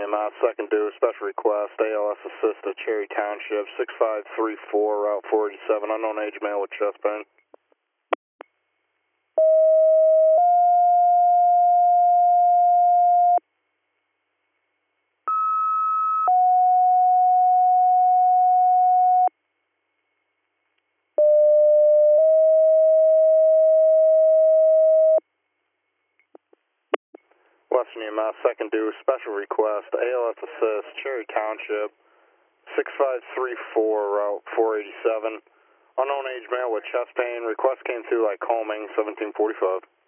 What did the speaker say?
EMS, second due, special request, ALS assist at Cherry Township, 6534, Route 487, unknown age male with chest pain. Western EMS, second due, special request, ALS assist, Cherry Township, 6534, Route 487. Unknown age male with chest pain. Request came through like Calming, 1745.